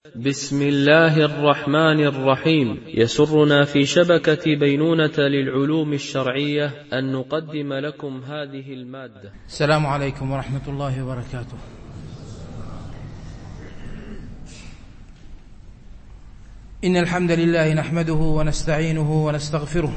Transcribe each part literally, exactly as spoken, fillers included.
بسم الله الرحمن الرحيم. يسرنا في شبكة بينونة للعلوم الشرعية أن نقدم لكم هذه المادة. السلام عليكم ورحمة الله وبركاته. إن الحمد لله نحمده ونستعينه ونستغفره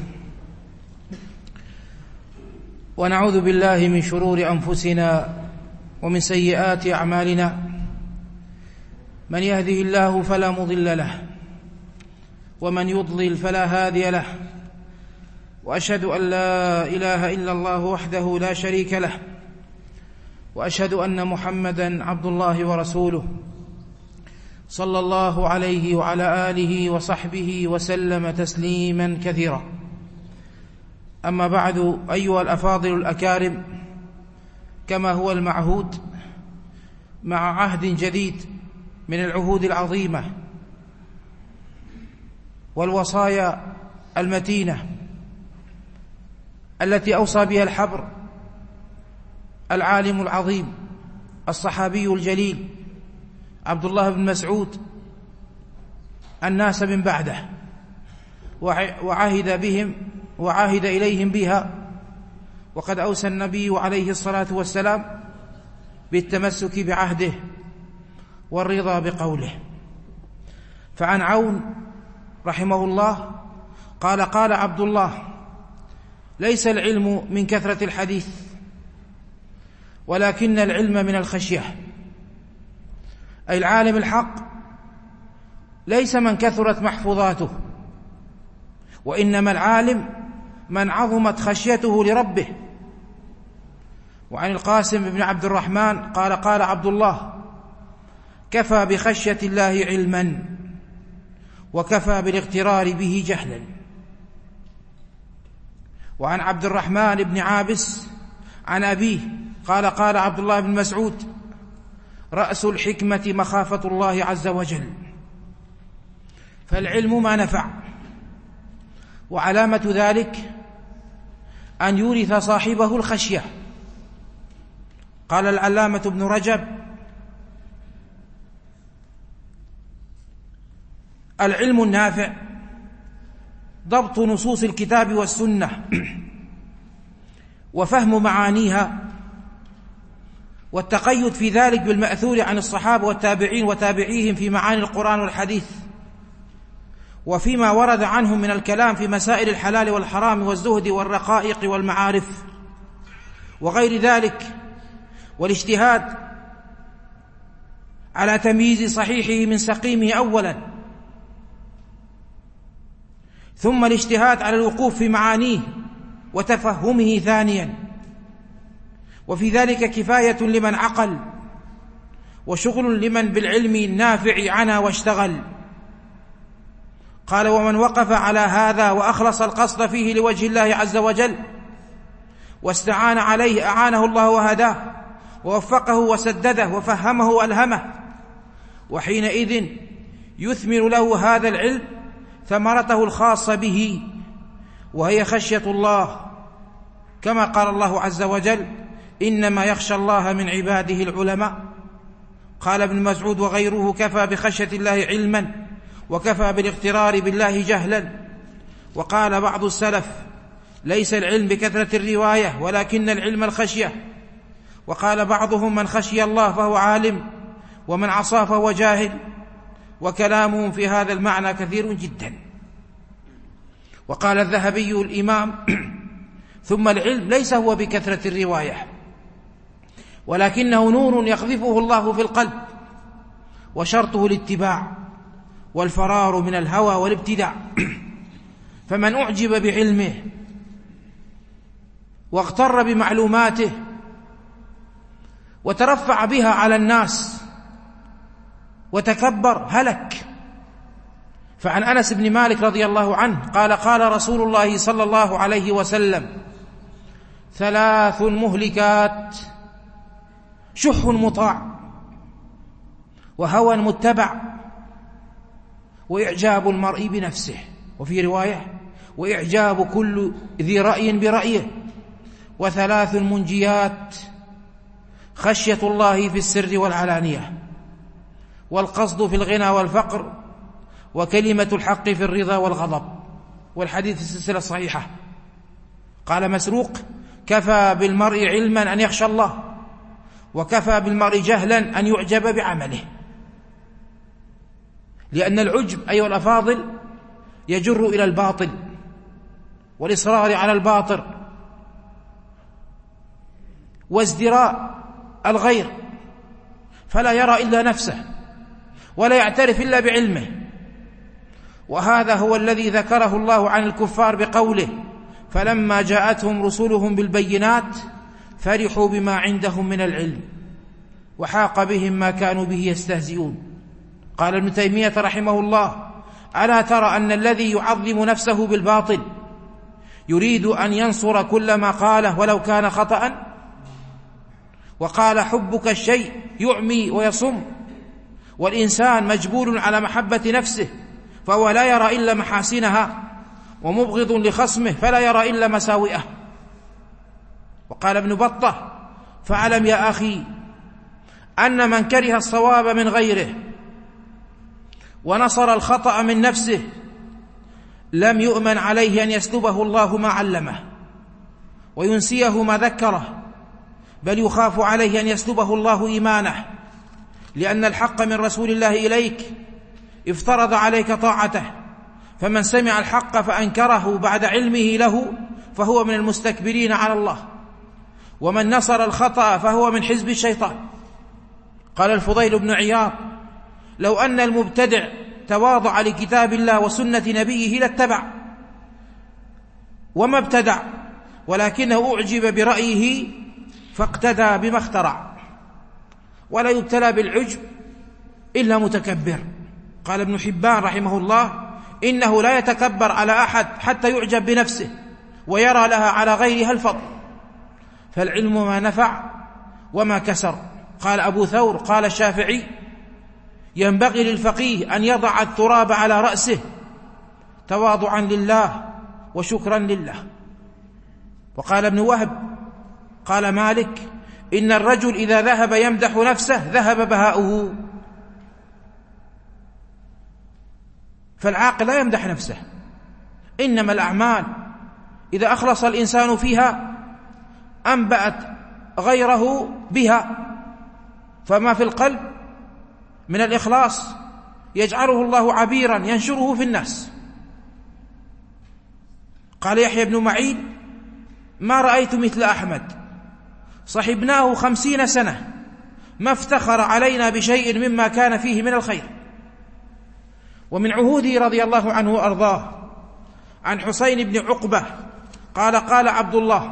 ونعوذ بالله من شرور أنفسنا ومن سيئات أعمالنا. من يهده الله فلا مضل له ومن يضلل فلا هادي له، وأشهد أن لا إله إلا الله وحده لا شريك له، وأشهد أن محمدا عبد الله ورسوله صلى الله عليه وعلى آله وصحبه وسلم تسليما كثيرا. أما بعد، أيها الأفاضل الأكارم، كما هو المعهود مع عهد جديد من العهود العظيمة والوصايا المتينة التي أوصى بها الحبر العالم العظيم الصحابي الجليل عبد الله بن مسعود الناس من بعده، وعهد بهم وعهد إليهم بها. وقد أوصى النبي عليه الصلاة والسلام بالتمسك بعهده والرضا بقوله. فعن عون رحمه الله قال: قال عبد الله: ليس العلم من كثرة الحديث ولكن العلم من الخشية. أي العالم الحق ليس من كثرت محفوظاته، وإنما العالم من عظمت خشيته لربه. وعن القاسم بن عبد الرحمن قال: قال عبد الله: كفى بخشية الله علما وكفى بالاغترار به جهلا. وعن عبد الرحمن بن عابس عن أبيه قال: قال عبد الله بن مسعود: رأس الحكمة مخافة الله عز وجل. فالعلم ما نفع، وعلامة ذلك أن يورث صاحبه الخشية. قال العلامة ابن رجب: العلم النافع ضبط نصوص الكتاب والسنة وفهم معانيها، والتقيد في ذلك بالمأثور عن الصحابة والتابعين وتابعيهم في معاني القرآن والحديث، وفيما ورد عنهم من الكلام في مسائل الحلال والحرام والزهد والرقائق والمعارف وغير ذلك، والاجتهاد على تمييز صحيحه من سقيمه أولا، ثم الاجتهاد على الوقوف في معانيه وتفهمه ثانيا. وفي ذلك كفاية لمن عقل، وشغل لمن بالعلم النافع عنا واشتغل. قال: ومن وقف على هذا وأخلص القصد فيه لوجه الله عز وجل واستعان عليه أعانه الله وهداه ووفقه وسدده وفهمه وألهمه، وحينئذ يثمر له هذا العلم ثمرته الخاصة به، وهي خشية الله، كما قال الله عز وجل: إنما يخشى الله من عباده العلماء. قال ابن مسعود وغيره: كفى بخشية الله علما وكفى بالاغترار بالله جهلا. وقال بعض السلف: ليس العلم بكثرة الرواية ولكن العلم الخشية. وقال بعضهم: من خشي الله فهو عالم، ومن عصاه فهو جاهل. وكلامهم في هذا المعنى كثير جدا. وقال الذهبي الإمام: ثم العلم ليس هو بكثرة الرواية، ولكنه نور يقذفه الله في القلب، وشرطه الاتباع والفرار من الهوى والابتداع. فمن أعجب بعلمه واغتر بمعلوماته وترفع بها على الناس وتكبر هلك. فعن أنس بن مالك رضي الله عنه قال: قال رسول الله صلى الله عليه وسلم: ثلاث مهلكات: شح مطاع، وهوى متبع، وإعجاب المرء بنفسه. وفي رواية: وإعجاب كل ذي رأي برأيه. وثلاث منجيات: خشية الله في السر والعلانية، والقصد في الغنى والفقر، وكلمة الحق في الرضا والغضب. والحديث في السلسلة الصحيحة. قال مسروق: كفى بالمرء علما أن يخشى الله، وكفى بالمرء جهلا أن يعجب بعمله. لأن العجب أيها الأفاضل يجر إلى الباطل والإصرار على الباطل وازدراء الغير، فلا يرى إلا نفسه ولا يعترف إلا بعلمه. وهذا هو الذي ذكره الله عن الكفار بقوله: فلما جاءتهم رسلهم بالبينات فرحوا بما عندهم من العلم وحاق بهم ما كانوا به يستهزئون. قال ابن تيمية رحمه الله: ألا ترى أن الذي يعظم نفسه بالباطل يريد أن ينصر كل ما قاله ولو كان خطأ؟ وقال: حبك الشيء يعمي ويصم، والإنسان مجبول على محبة نفسه فهو لا يرى إلا محاسنها، ومبغض لخصمه فلا يرى إلا مساوئه. وقال ابن بطة: فاعلم يا أخي أن من كره الصواب من غيره ونصر الخطأ من نفسه لم يؤمن عليه أن يسلبه الله ما علمه وينسيه ما ذكره، بل يخاف عليه أن يسلبه الله إيمانه، لأن الحق من رسول الله إليك افترض عليك طاعته، فمن سمع الحق فأنكره بعد علمه له فهو من المستكبرين على الله، ومن نصر الخطأ فهو من حزب الشيطان. قال الفضيل بن عياض: لو أن المبتدع تواضع لكتاب الله وسنة نبيه لاتبع، وما ابتدع ولكنه أعجب برأيه فاقتدى بما اخترع، ولا يبتلى بالعجب إلا متكبر. قال ابن حبان رحمه الله: إنه لا يتكبر على أحد حتى يعجب بنفسه ويرى لها على غيرها الفضل، فالعلم ما نفع وما كسر. قال أبو ثور: قال الشافعي: ينبغي للفقيه أن يضع التراب على رأسه تواضعا لله وشكرا لله. وقال ابن وهب: قال مالك: إن الرجل إذا ذهب يمدح نفسه ذهب بهاؤه. فالعاقل لا يمدح نفسه، إنما الأعمال إذا أخلص الإنسان فيها أنبأت غيره بها، فما في القلب من الإخلاص يجعله الله عبيرا ينشره في الناس. قال يحيى بن معين: ما رأيت مثل أحمد، صحبناه خمسين سنة ما افتخر علينا بشيء مما كان فيه من الخير. ومن عهوده رضي الله عنه وأرضاه عن حسين بن عقبة قال: قال عبد الله: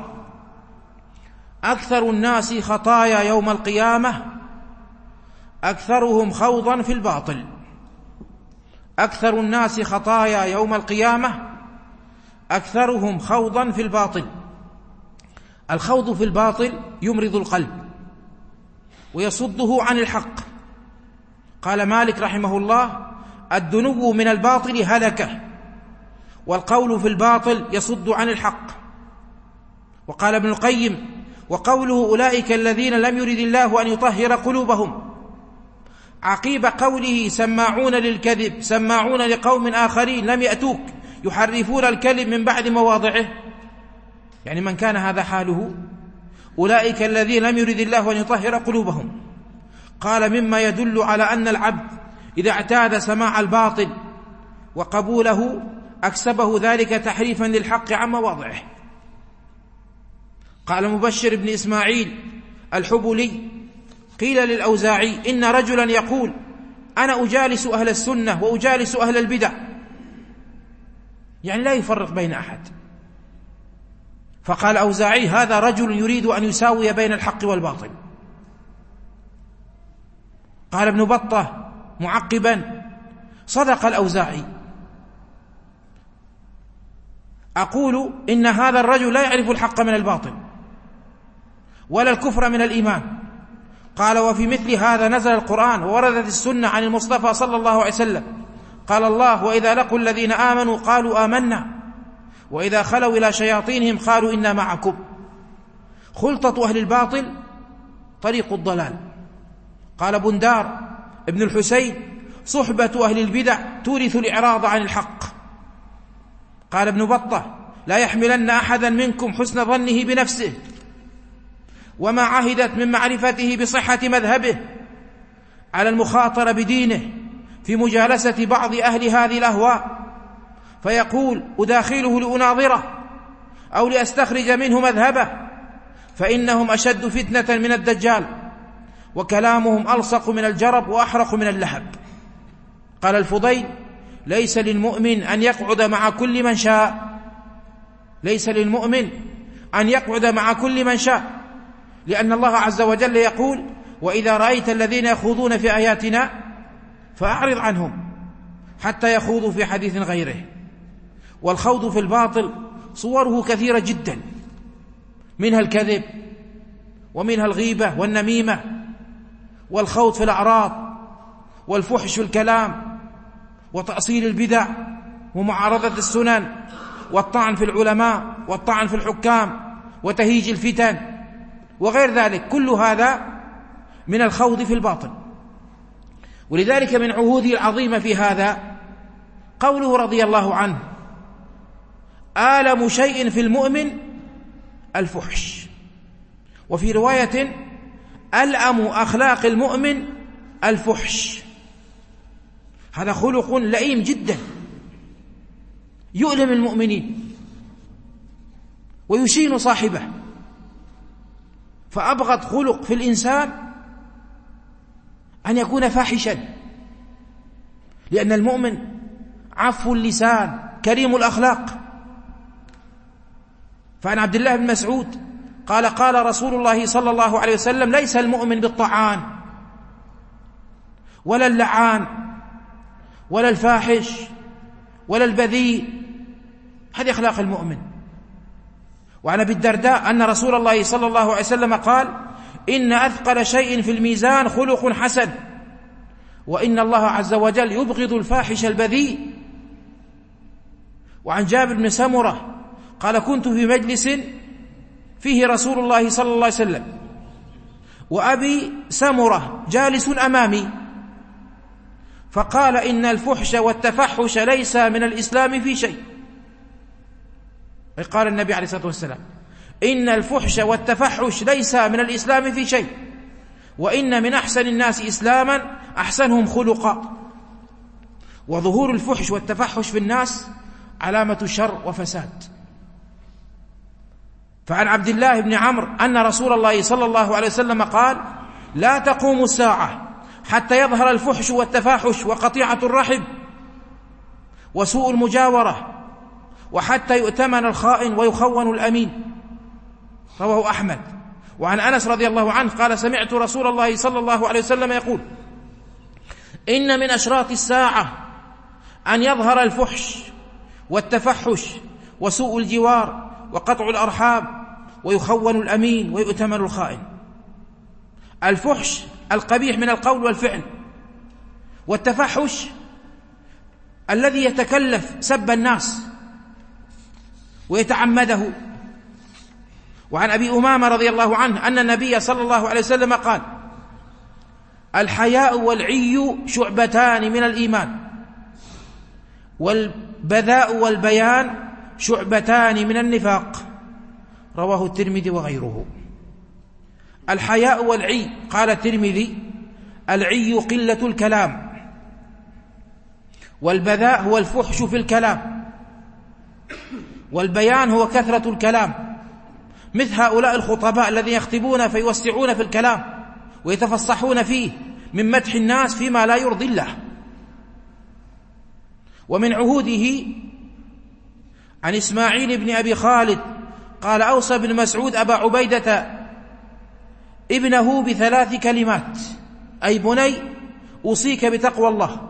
أكثر الناس خطايا يوم القيامة أكثرهم خوضا في الباطل. أكثر الناس خطايا يوم القيامة أكثرهم خوضا في الباطل. الخوض في الباطل يمرض القلب ويصده عن الحق. قال مالك رحمه الله: الدنو من الباطل هلكة، والقول في الباطل يصد عن الحق. وقال ابن القيم: وقوله أولئك الذين لم يرد الله أن يطهر قلوبهم، عقيب قوله سماعون للكذب سماعون لقوم آخرين لم يأتوك يحرفون الكلم من بعد مواضعه، يعني من كان هذا حاله أولئك الذين لم يرد الله أن يطهر قلوبهم. قال: مما يدل على أن العبد إذا اعتاد سماع الباطل وقبوله أكسبه ذلك تحريفا للحق عن مواضعه. قال مبشر بن إسماعيل الحبلي: قيل للأوزاعي: إن رجلا يقول أنا أجالس أهل السنة وأجالس أهل البدع، يعني لا يفرق بين أحد. فقال أوزاعي: هذا رجل يريد أن يساوي بين الحق والباطل. قال ابن بطة معقبا: صدق الأوزاعي، أقول إن هذا الرجل لا يعرف الحق من الباطل ولا الكفر من الإيمان. قال: وفي مثل هذا نزل القرآن ووردت السنة عن المصطفى صلى الله عليه وسلم. قال الله: وإذا لقوا الذين آمنوا قالوا آمنا وإذا خلوا إلى شياطينهم قالوا إنا معكم. خلطة أهل الباطل طريق الضلال. قال بندار: ابن الحسين: صحبة أهل البدع تورث الإعراض عن الحق. قال ابن بطة: لا يحملن أحدا منكم حسن ظنه بنفسه وما عهدت من معرفته بصحة مذهبه على المخاطرة بدينه في مجالسة بعض أهل هذه الأهواء، فيقول: أداخله لأناظره أو لأستخرج منه مذهبه، فإنهم أشد فتنة من الدجال، وكلامهم ألصق من الجرب وأحرق من اللهب. قال الفضيل: ليس للمؤمن أن يقعد مع كل من شاء ليس للمؤمن أن يقعد مع كل من شاء، لأن الله عز وجل يقول: وإذا رأيت الذين يخوضون في آياتنا فأعرض عنهم حتى يخوضوا في حديث غيره. والخوض في الباطل صوره كثيرة جدا، منها الكذب، ومنها الغيبة والنميمة، والخوض في الأعراض، والفحش في الكلام، وتأصيل البدع، ومعارضة السنن، والطعن في العلماء، والطعن في الحكام، وتهيج الفتن، وغير ذلك. كل هذا من الخوض في الباطل. ولذلك من عهوده العظيمة في هذا قوله رضي الله عنه: آلم شيء في المؤمن الفحش. وفي رواية: ألأم أخلاق المؤمن الفحش. هذا خلق لئيم جدا يؤلم المؤمنين ويشين صاحبه. فأبغض خلق في الإنسان أن يكون فاحشا، لأن المؤمن عفو اللسان كريم الأخلاق. فعن عبد الله بن مسعود قال: قال رسول الله صلى الله عليه وسلم: ليس المؤمن بالطعان ولا اللعان ولا الفاحش ولا البذيء. هذه أخلاق المؤمن. وعن أبي الدرداء أن رسول الله صلى الله عليه وسلم قال: إن أثقل شيء في الميزان خلق حسن، وإن الله عز وجل يبغض الفاحش البذيء. وعن جابر بن سمرة قال: كنت في مجلس فيه رسول الله صلى الله عليه وسلم وأبي سمرة جالس أمامي، فقال: إن الفحش والتفحش ليس من الإسلام في شيء. قال النبي عليه الصلاة والسلام: إن الفحش والتفحش ليس من الإسلام في شيء، وإن من أحسن الناس إسلاما أحسنهم خلقا. وظهور الفحش والتفحش في الناس علامة شر وفساد. فعن عبد الله بن عمرو أن رسول الله صلى الله عليه وسلم قال: لا تقوم الساعة حتى يظهر الفحش والتفاحش وقطيعة الرحم وسوء المجاورة، وحتى يؤتمن الخائن ويخون الأمين. رواه أحمد. وعن أنس رضي الله عنه قال: سمعت رسول الله صلى الله عليه وسلم يقول: إن من أشراط الساعة أن يظهر الفحش والتفحش وسوء الجوار وقطع الأرحام ويخون الأمين ويؤتمن الخائن. الفحش القبيح من القول والفعل، والتفحش الذي يتكلف سب الناس ويتعمده. وعن أبي أمامة رضي الله عنه أن النبي صلى الله عليه وسلم قال: الحياء والعي شعبتان من الإيمان، والبذاء والبيان شعبتان من النفاق. رواه الترمذي وغيره. الحياء والعي، قال الترمذي: العي قلة الكلام، والبذاء هو الفحش في الكلام، والبيان هو كثرة الكلام، مثل هؤلاء الخطباء الذين يخطبون فيوسعون في الكلام ويتفصحون فيه من مدح الناس فيما لا يرضي الله. ومن عهوده عن إسماعيل بن أبي خالد قال: أوصى ابن مسعود أبا عبيدة ابنه بثلاث كلمات، أي بني أوصيك بتقوى الله،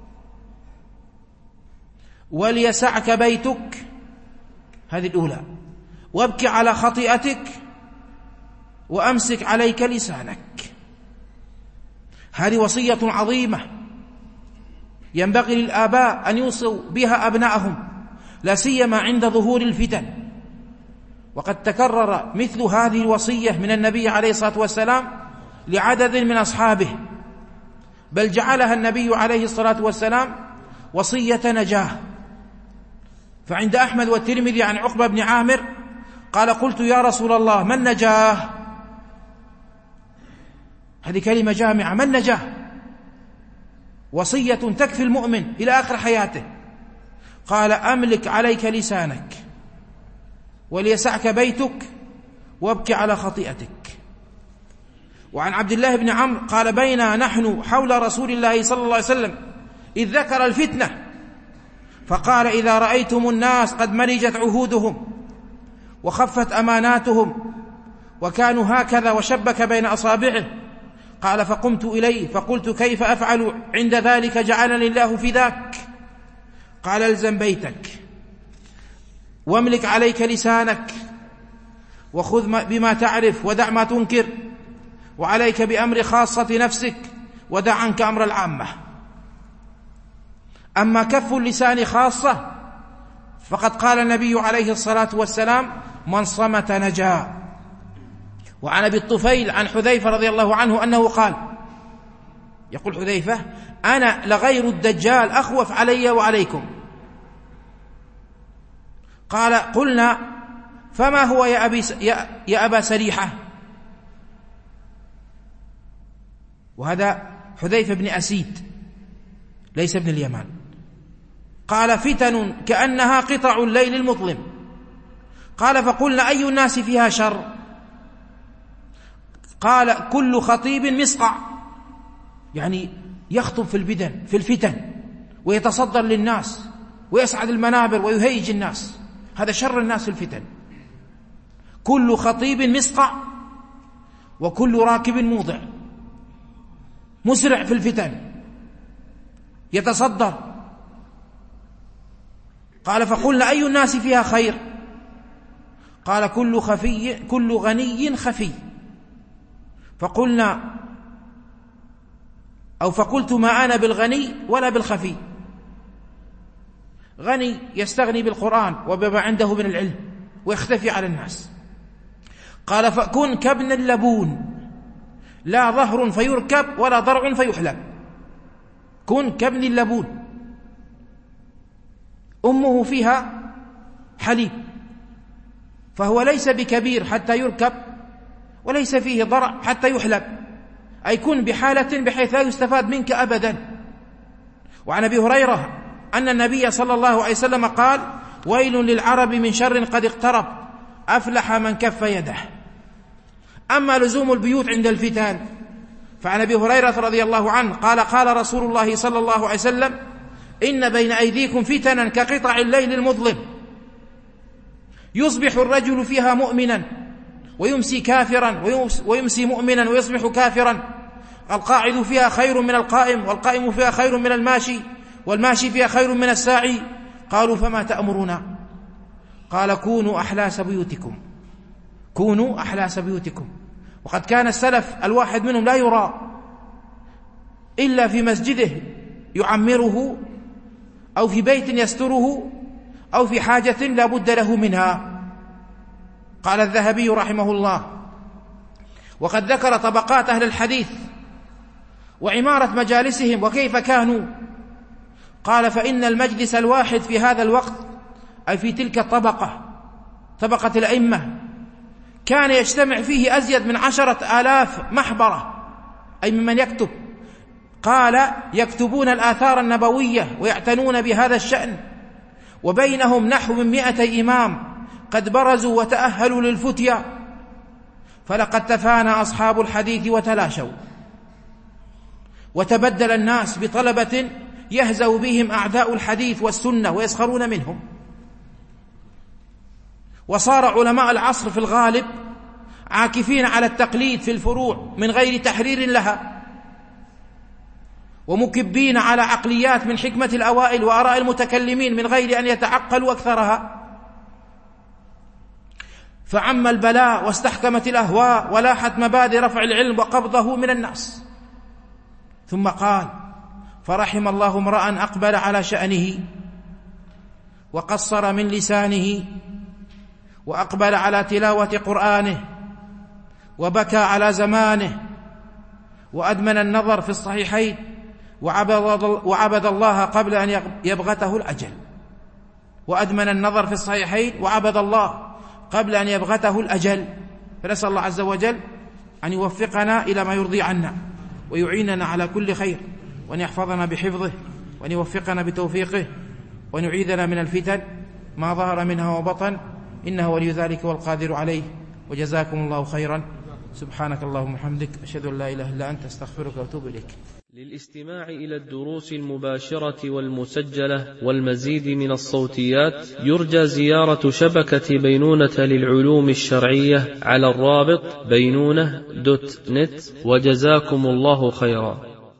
وليسعك بيتك، هذه الأولى، وابك على خطيئتك، وأمسك عليك لسانك. هذه وصية عظيمة ينبغي للآباء أن يوصوا بها أبنائهم، لا سيما عند ظهور الفتن. وقد تكرر مثل هذه الوصية من النبي عليه الصلاة والسلام لعدد من أصحابه، بل جعلها النبي عليه الصلاة والسلام وصية نجاه. فعند أحمد والترمذي عن عقبة بن عامر قال: قلت يا رسول الله ما النجاه؟ هذه كلمة جامعة، ما النجاه؟ وصية تكفي المؤمن إلى آخر حياته. قال: أملك عليك لسانك وليسعك بيتك وابكي على خطيئتك. وعن عبد الله بن عمرو قال: بينا نحن حول رسول الله صلى الله عليه وسلم إذ ذكر الفتنة فقال: إذا رأيتم الناس قد مرجت عهودهم وخفت أماناتهم وكانوا هكذا، وشبك بين أصابعه، قال: فقمت إليه فقلت: كيف أفعل عند ذلك جعلني الله في ذاك؟ قال: الزم بيتك واملك عليك لسانك وخذ بما تعرف ودع ما تنكر، وعليك بأمر خاصة نفسك ودع عنك أمر العامة. أما كف اللسان خاصة فقد قال النبي عليه الصلاة والسلام: من صمت نجا. وعن أبي الطفيل عن حذيفة رضي الله عنه أنه قال، يقول حذيفة: أنا لغير الدجال أخوف علي وعليكم. قال: قلنا: فما هو يا, أبي يا, يا أبا سريحة؟ وهذا حذيفة بن أسيد ليس ابن اليمان. قال: فتن كأنها قطع الليل المظلم. قال: فقلنا: أي الناس فيها شر؟ قال: كل خطيب مسقع، يعني يخطب في البدن في الفتن ويتصدر للناس ويسعد المنابر ويهيج الناس، هذا شر الناس في الفتن. كل خطيب مسقع وكل راكب موضع، مسرع في الفتن يتصدر. قال: فقلنا: أي الناس فيها خير؟ قال: كل خفي كل غني خفي. فقلنا أو فقلت: ما أنا بالغني ولا بالخفي. غني يستغني بالقرآن وبما عنده من العلم ويختفي على الناس. قال: فكن كابن اللبون، لا ظهر فيركب ولا ضرع فيحلب. كن كابن اللبون، أمه فيها حليب، فهو ليس بكبير حتى يركب وليس فيه ضرع حتى يحلب، أي كن بحالة بحيث لا يستفاد منك أبدا. وعن أبي هريرة أن النبي صلى الله عليه وسلم قال: ويل للعرب من شر قد اقترب، أفلح من كف يده. أما لزوم البيوت عند الفتن فعن أبي هريرة رضي الله عنه قال: قال رسول الله صلى الله عليه وسلم: إن بين أيديكم فتنا كقطع الليل المظلم، يصبح الرجل فيها مؤمنا ويمسي كافرا ويمسي مؤمنا ويصبح كافرا، القاعد فيها خير من القائم، والقائم فيها خير من الماشي، والماشي فيها خير من الساعي. قالوا: فما تأمرنا؟ قال: كونوا أحلاس بيوتكم، كونوا أحلاس بيوتكم. وقد كان السلف الواحد منهم لا يرى إلا في مسجده يعمره، أو في بيت يستره، أو في حاجة لا بد له منها. قال الذهبي رحمه الله: وقد ذكر طبقات أهل الحديث وعمارة مجالسهم وكيف كانوا. قال: فإن المجلس الواحد في هذا الوقت، أي في تلك الطبقة، طبقة الأئمة، كان يجتمع فيه أزيد من عشرة آلاف محبرة، أي ممن يكتب. قال: يكتبون الآثار النبوية ويعتنون بهذا الشأن، وبينهم نحو من مئتي إمام قد برزوا وتأهلوا للفتيا، فلقد تفانى أصحاب الحديث وتلاشوا، وتبدل الناس بطلبة يهزأ بهم أعداء الحديث والسنة ويسخرون منهم. وصار علماء العصر في الغالب عاكفين على التقليد في الفروع من غير تحرير لها، ومكبين على عقليات من حكمة الأوائل وآراء المتكلمين من غير أن يتعقلوا أكثرها. فعم البلاء واستحكمت الأهواء ولاحت مبادئ رفع العلم وقبضه من الناس. ثم قال: فرحم الله امرأ أقبل على شأنه وقصر من لسانه، وأقبل على تلاوة قرآنه، وبكى على زمانه، وأدمن النظر في الصحيحين وعبد, وعبد الله قبل أن يبغته الأجل، وأدمن النظر في الصحيحين وعبد الله قبل أن يبغته الأجل. فنسأل الله عز وجل أن يوفقنا إلى ما يرضي عنا ويعيننا على كل خير، وأن يحفظنا بحفظه، وأن يوفقنا بتوفيقه، وأن يعيذنا من الفتن ما ظهر منها وبطن، إنه ولي ذلك والقادر عليه. وجزاكم الله خيرا. سبحانك اللهم وبحمدك، أشهد أن لا إله إلا أنت، أستغفرك وأتوب إليك. للاستماع إلى الدروس المباشرة والمسجلة والمزيد من الصوتيات يرجى زيارة شبكة بينونة للعلوم الشرعية على الرابط بينونة دوت نت. وجزاكم الله خيرا.